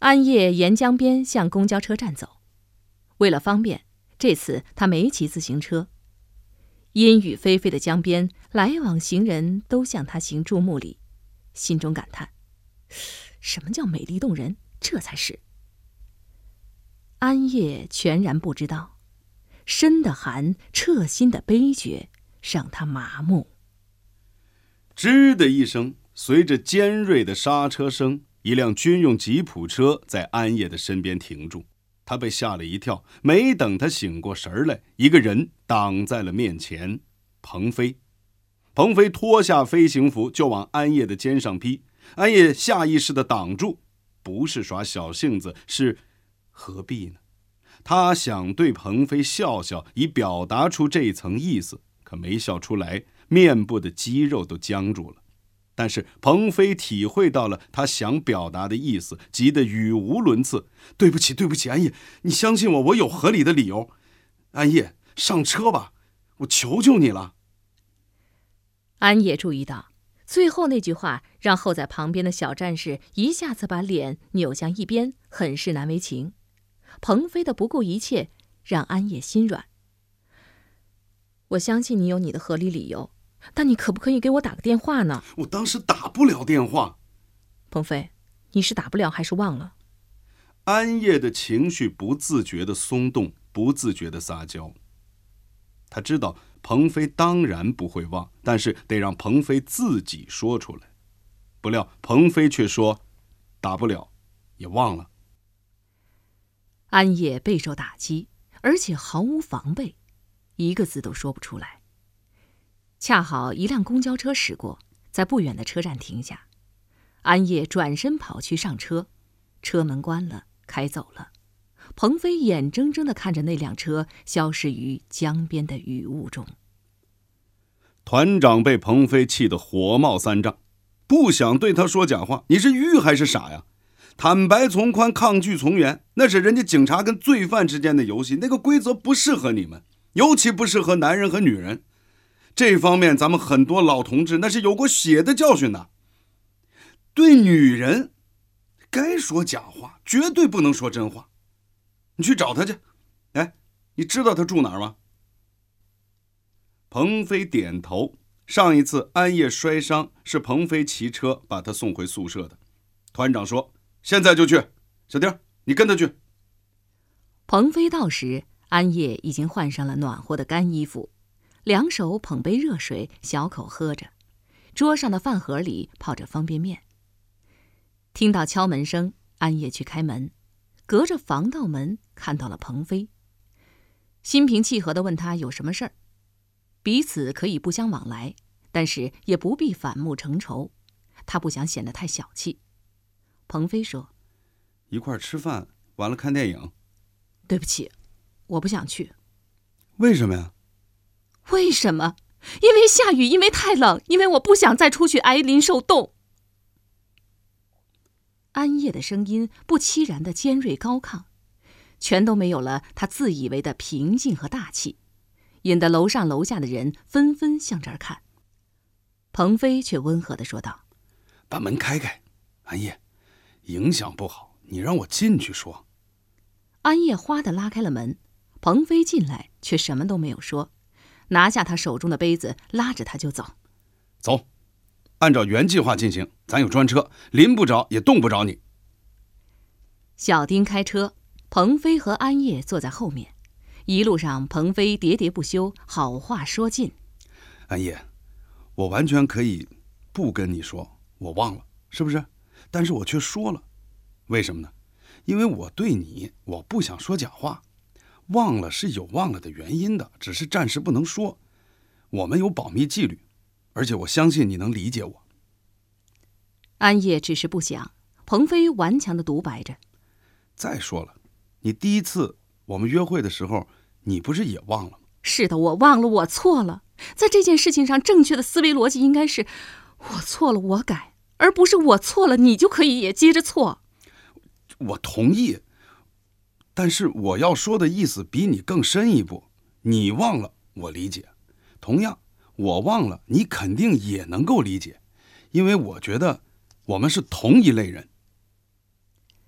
安叶沿江边向公交车站走，为了方便，这次他没骑自行车。阴雨霏霏的江边，来往行人都向他行注目礼，心中感叹：什么叫美丽动人？这才是。安叶全然不知道，深的寒，彻心的悲绝，让他麻木。 吱的一声，随着尖锐的刹车声，一辆军用吉普车在安叶的身边停住。他被吓了一跳，没等他醒过神来，一个人挡在了面前。鹏飞。鹏飞脱下飞行服就往安叶的肩上披，安叶下意识地挡住，不是耍小性子，是何必呢？他想对鹏飞笑笑，以表达出这一层意思，可没笑出来，面部的肌肉都僵住了。但是鹏飞体会到了他想表达的意思，急得语无伦次。对不起，对不起，安叶，你相信我，我有合理的理由。安叶，上车吧，我求求你了。 安叶注意到，最后那句话让候在旁边的小战士一下子把脸扭向一边，很是难为情。鹏飞的不顾一切，让安叶心软。我相信你有你的合理理由，但你可不可以给我打个电话呢？ 我当时打不了电话。 鹏飞，你是打不了还是忘了？ 安叶的情绪不自觉地松动，不自觉地撒娇。他知道鹏飞当然不会忘，但是得让鹏飞自己说出来。不料鹏飞却说打不了，也忘了。 安叶备受打击，而且毫无防备，一个字都说不出来。恰好一辆公交车驶过，在不远的车站停下。安叶转身跑去上车，车门关了，开走了。鹏飞眼睁睁地看着那辆车消失于江边的雨雾中。 团长被鹏飞气得火冒三丈，不想对他说假话，你是愚还是傻呀？坦白从宽，抗拒从严，那是人家警察跟罪犯之间的游戏，那个规则不适合你们，尤其不适合男人和女人。这方面咱们很多老同志那是有过血的教训的。对女人该说假话，绝对不能说真话。你去找他去。哎，你知道他住哪儿吗？鹏飞点头。上一次安叶摔伤是鹏飞骑车把他送回宿舍的。团长说现在就去。小丁，你跟他去。 鹏飞到时，安叶已经换上了暖和的干衣服，两手捧杯热水，小口喝着，桌上的饭盒里泡着方便面。听到敲门声，安叶去开门，隔着防盗门看到了鹏飞，心平气和地问他有什么事儿。彼此可以不相往来，但是也不必反目成仇，他不想显得太小气。鹏飞说： 一块儿吃饭，完了看电影。 对不起，我不想去。 为什么呀？ 为什么？因为下雨，因为太冷，因为我不想再出去挨淋受冻。安叶的声音不期然的尖锐高亢，全都没有了他自以为的平静和大气，引得楼上楼下的人纷纷向这儿看。鹏飞却温和地说道： 把门开开，安叶，影响不好，你让我进去说。 安叶哗地拉开了门，鹏飞进来却什么都没有说，拿下他手中的杯子，拉着他就走。 走，按照原计划进行，咱有专车，淋不着也冻不着你。 小丁开车，鹏飞和安叶坐在后面。一路上鹏飞喋喋不休，好话说尽。 安叶，我完全可以不跟你说我忘了，是不是？但是我却说了。为什么呢？因为我对你，我不想说假话。忘了是有忘了的原因的，只是暂时不能说。我们有保密纪律，而且我相信你能理解我。 安叶只是不想，鹏飞顽强地独白着。 再说了，你第一次我们约会的时候，你不是也忘了吗？ 是的，我忘了，我错了。在这件事情上，正确的思维逻辑应该是我错了我改，而不是我错了你就可以也接着错。 我同意，但是我要说的意思比你更深一步。你忘了我理解，同样我忘了你肯定也能够理解，因为我觉得我们是同一类人。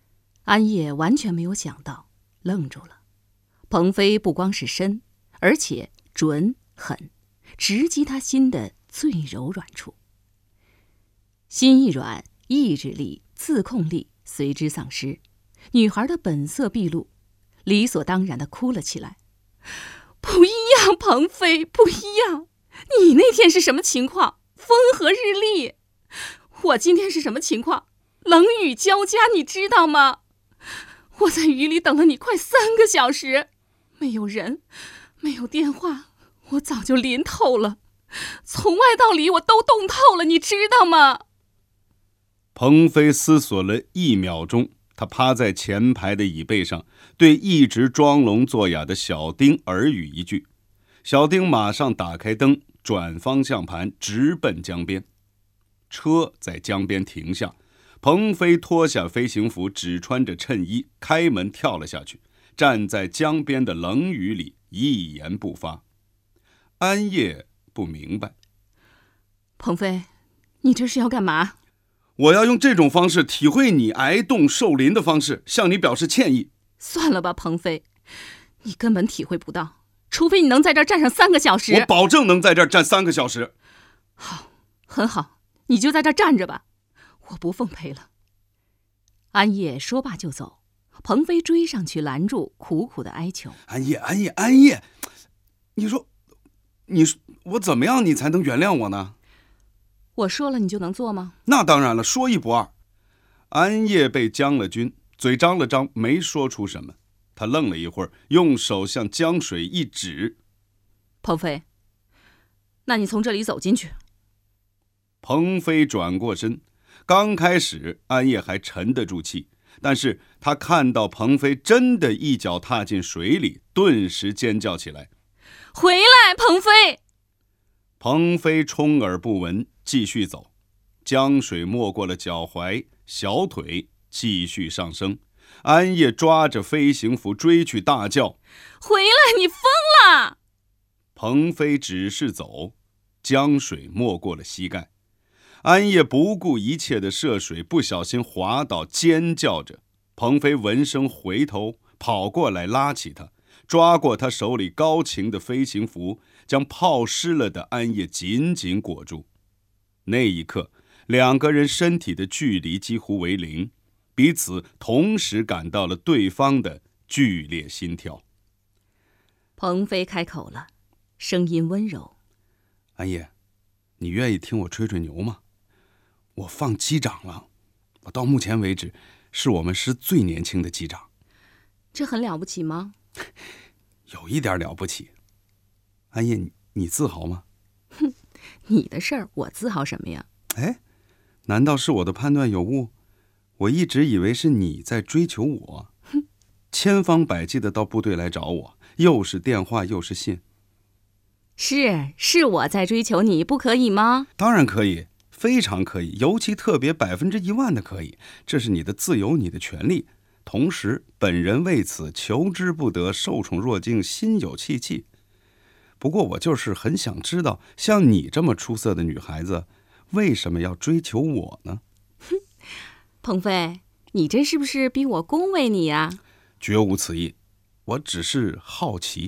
安叶完全没有想到，愣住了。鹏飞不光是深，而且准狠，直击他心的最柔软处。心一软，意志力、自控力随之丧失，女孩的本色毕露，理所当然地哭了起来。不一样，鹏飞，不一样！你那天是什么情况？风和日丽。我今天是什么情况？冷雨交加，你知道吗？我在雨里等了你快3个小时，没有人，没有电话，我早就淋透了，从外到里我都冻透了，你知道吗？ 鹏飞思索了1秒钟，他趴在前排的椅背上，对一直装聋作哑的小丁耳语一句。小丁马上打开灯，转方向盘，直奔江边。车在江边停下，鹏飞脱下飞行服，只穿着衬衣，开门跳了下去，站在江边的冷雨里，一言不发。安叶不明白， 鹏飞，你这是要干嘛？ 我要用这种方式体会你挨冻受淋的方式，向你表示歉意。 算了吧，鹏飞，你根本体会不到，除非你能在这儿站上3个小时。 我保证能在这儿站3个小时。 好，很好，你就在这儿站着吧，我不奉陪了。安叶说罢就走，鹏飞追上去拦住，苦苦的哀求： 安叶，你说我怎么样你才能原谅我呢？ 我说了你就能做吗？ 那当然了，说一不二。安叶被将了军，嘴张了张，没说出什么。他愣了一会儿，用手向江水一指： 鹏飞，那你从这里走进去。 鹏飞转过身，刚开始安叶还沉得住气，但是他看到鹏飞真的一脚踏进水里，顿时尖叫起来： 回来，鹏飞！ 鹏飞充耳不闻，继续走。江水没过了脚踝、小腿，继续上升。安叶抓着飞行服追去，大叫： 回来，你疯了！ 鹏飞只是走，江水没过了膝盖。安叶不顾一切的涉水，不小心滑倒，尖叫着。鹏飞闻声回头，跑过来拉起他，抓过他手里高擎的飞行服，将泡湿了的安叶紧紧裹住。那一刻，2个人身体的距离几乎为0，彼此同时感到了对方的剧烈心跳。 鹏飞开口了，声音温柔： 安叶，你愿意听我吹吹牛吗？我放机长了，我到目前为止是我们师最年轻的机长。 这很了不起吗？ 有一点了不起。安叶，你自豪吗？ 哼，你的事儿我自豪什么呀？ 哎，难道是我的判断有误？我一直以为是你在追求我，千方百计的到部队来找我，又是电话又是信。 是我在追求你，不可以吗？ 当然可以，非常可以，尤其特别100%的可以，这是你的自由，你的权利。同时，本人为此求之不得，受宠若惊，心有戚戚。不过我就是很想知道，像你这么出色的女孩子，为什么要追求我呢？ 哼，鹏飞，你这是不是逼我恭维你呀？ 绝无此意，我只是好奇。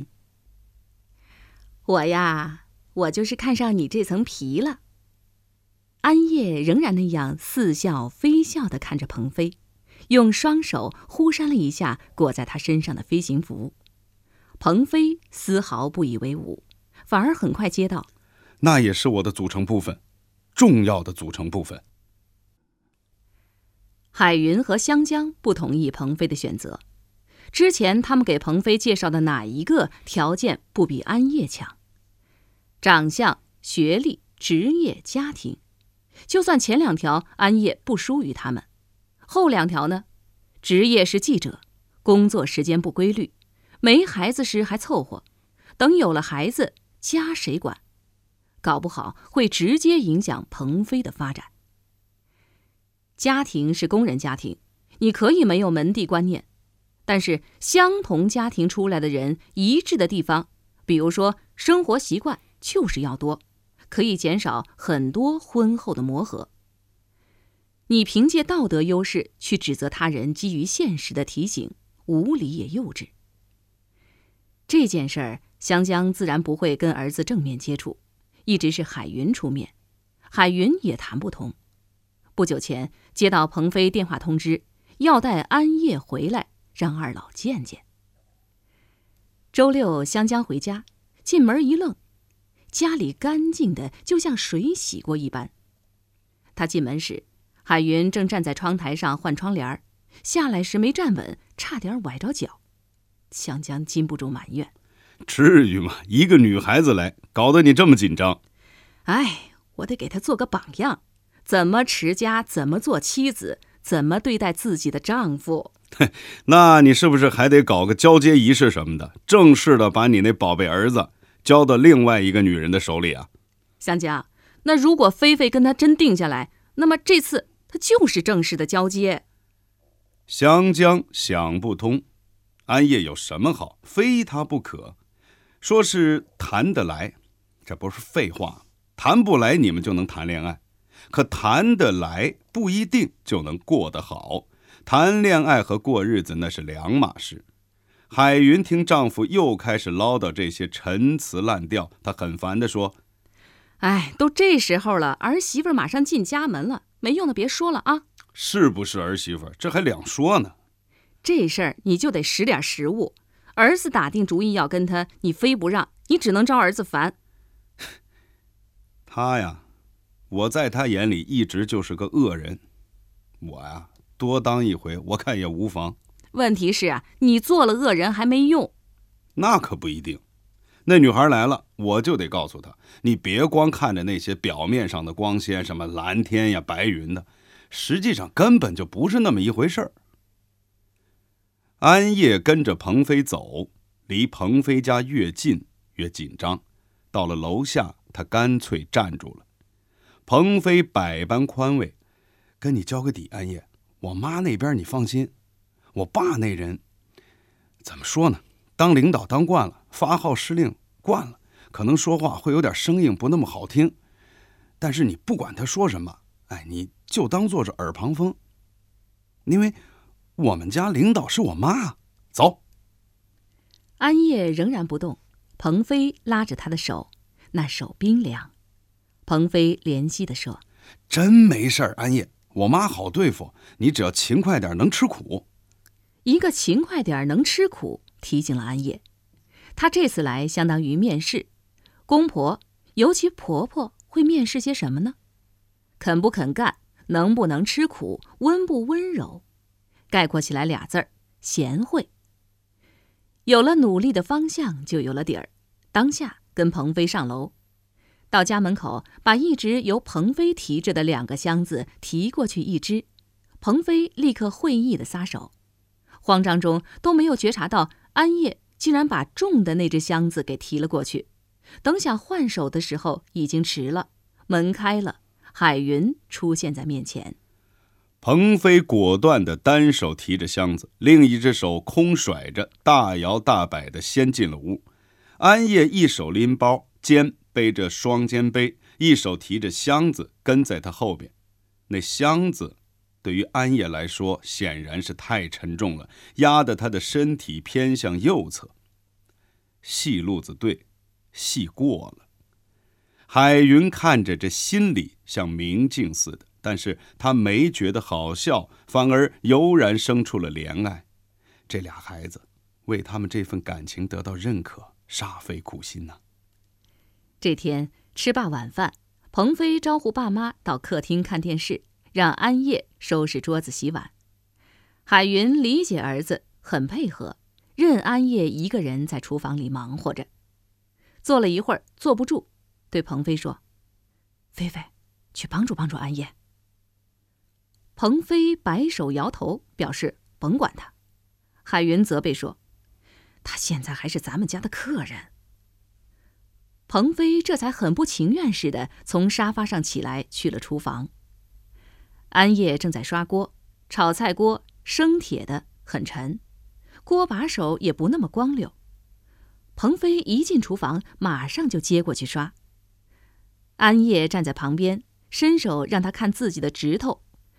我就是看上你这层皮了。安叶仍然那样似笑非笑地看着鹏飞，用双手忽扇了一下裹在他身上的飞行服。鹏飞丝毫不以为忤，反而很快接道： 那也是我的组成部分，重要的组成部分。 海云和湘江不同意鹏飞的选择。之前他们给鹏飞介绍的哪一个条件不比安叶强？长相、学历、职业、家庭，就算前2条安叶不输于他们，后2条呢？职业是记者，工作时间不规律，没孩子时还凑合，等有了孩子，家谁管？搞不好会直接影响鹏飞的发展。家庭是工人家庭，你可以没有门第观念，但是相同家庭出来的人一致的地方，比如说生活习惯就是要多，可以减少很多婚后的磨合。 你凭借道德优势去指责他人基于现实的提醒，无理也幼稚。这件事儿，湘江自然不会跟儿子正面接触，一直是海云出面，海云也谈不通。不久前接到鹏飞电话通知，要带安叶回来，让二老见见。周六，湘江回家，进门一愣，家里干净的就像水洗过一般。他进门时，海云正站在窗台上换窗帘，下来时没站稳，差点崴着脚。湘江禁不住埋怨： 至于吗？一个女孩子来，搞得你这么紧张。 哎，我得给她做个榜样，怎么持家，怎么做妻子，怎么对待自己的丈夫。 那你是不是还得搞个交接仪式什么的，正式的把你那宝贝儿子交到另外一个女人的手里啊？ 湘江，那如果菲菲跟他真定下来，那么这次他就是正式的交接。 湘江想不通，安叶有什么好，非他不可。说是谈得来，这不是废话。谈不来你们就能谈恋爱，可谈得来不一定就能过得好。谈恋爱和过日子那是两码事。海云听丈夫又开始唠叨这些陈词滥调，她很烦地说： 哎，都这时候了，儿媳妇马上进家门了，没用的别说了啊。 是不是儿媳妇，这还两说呢。 这事儿你就得使点实物，儿子打定主意要跟他，你非不让，你只能招儿子烦。 他呀，我在他眼里一直就是个恶人，我呀多当一回，我看也无妨。 问题是啊，你做了恶人还没用。 那可不一定。那女孩来了，我就得告诉她，你别光看着那些表面上的光鲜，什么蓝天呀白云的，实际上根本就不是那么一回事儿。安叶跟着鹏飞走，离鹏飞家越近越紧张。到了楼下，他干脆站住了。鹏飞百般宽慰：跟你交个底，安叶，我妈那边你放心，我爸那人怎么说呢，当领导当惯了，发号施令惯了，可能说话会有点生硬，不那么好听，但是你不管他说什么，你就当做是耳旁风，因为我们家领导是我妈。走。 安叶仍然不动，鹏飞拉着他的手，那手冰凉。鹏飞怜惜地说： 真没事儿，安叶，我妈好对付，你只要勤快点，能吃苦。 一个勤快点能吃苦，提醒了安叶。她这次来相当于面试，公婆，尤其婆婆会面试些什么呢？肯不肯干，能不能吃苦，温不温柔，概括起来俩字儿：贤惠。有了努力的方向，就有了底儿。当下跟鹏飞上楼，到家门口，把一直由鹏飞提着的2个箱子提过去一只，鹏飞立刻会意的撒手，慌张中都没有觉察到安叶竟然把重的那只箱子给提了过去。等想换手的时候，已经迟了，门开了，海云出现在面前。 鹏飞果断地单手提着箱子，另一只手空甩着，大摇大摆地先进了屋。安叶一手拎包，肩背着双肩背，一手提着箱子跟在他后边。那箱子对于安叶来说显然是太沉重了，压得他的身体偏向右侧。戏路子对，戏过了。海云看着这，心里像明镜似的，但是他没觉得好笑，反而油然生出了怜爱。这俩孩子为他们这份感情得到认可，煞费苦心呐。 这天吃罢晚饭，鹏飞招呼爸妈到客厅看电视，让安叶收拾桌子洗碗。海云理解儿子，很配合，任安叶一个人在厨房里忙活着。坐了一会儿，坐不住，对鹏飞说：菲菲，去帮助帮助安叶。鹏飞摆手摇头，表示甭管他。海云责备说：他现在还是咱们家的客人。鹏飞这才很不情愿似的从沙发上起来，去了厨房。安叶正在刷锅，炒菜锅生铁的，很沉，锅把手也不那么光溜。鹏飞一进厨房，马上就接过去刷。安叶站在旁边，伸手让他看自己的指头，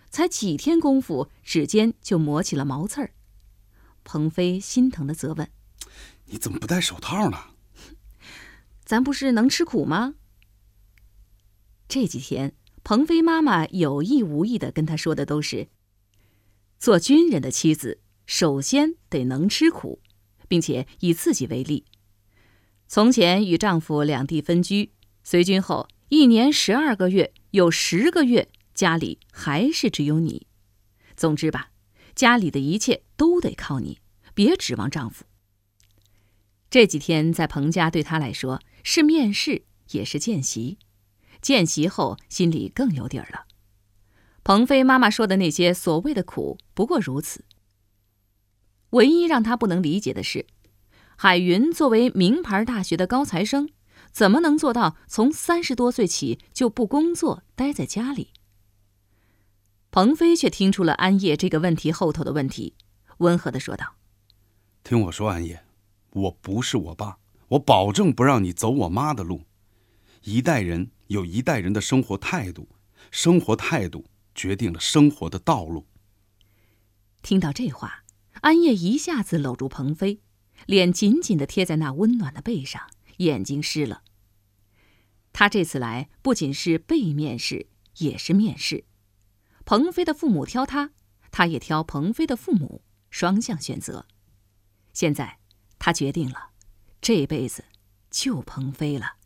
才几天功夫，指尖就磨起了毛刺儿。鹏飞心疼地责问：“ 你怎么不戴手套呢？”“ 咱不是能吃苦吗？”这几天，鹏飞妈妈有意无意地跟他说的都是：做军人的妻子，首先得能吃苦，并且以自己为例。从前与丈夫两地分居，随军后1年12个月，有10个月家里还是只有你。总之吧，家里的一切都得靠你，别指望丈夫。这几天在彭家对他来说是面试，也是见习。见习后心里更有底儿了。鹏飞妈妈说的那些所谓的苦不过如此。唯一让他不能理解的是，海云作为名牌大学的高材生，怎么能做到从30多岁起就不工作，待在家里？鹏飞却听出了安叶这个问题后头的问题，温和地说道：“ 听我说，安叶，我不是我爸，我保证不让你走我妈的路。一代人有一代人的生活态度，生活态度决定了生活的道路。” 听到这话，安叶一下子搂住鹏飞，脸紧紧地贴在那温暖的背上，眼睛湿了。他这次来不仅是被面试，也是面试。鹏飞的父母挑他，他也挑鹏飞的父母，双向选择。现在他决定了，这辈子就鹏飞了。